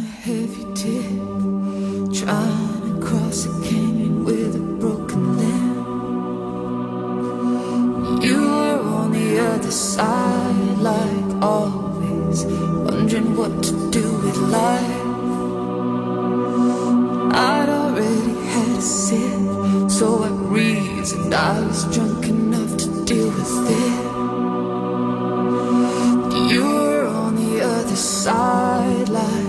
heavy tip, trying to cross a canyon with a broken limb. You were on the other side, like always, wondering what to do with life. I'd already had a sip, so I reasoned I was drunk enough to deal with it. You were on the other side, like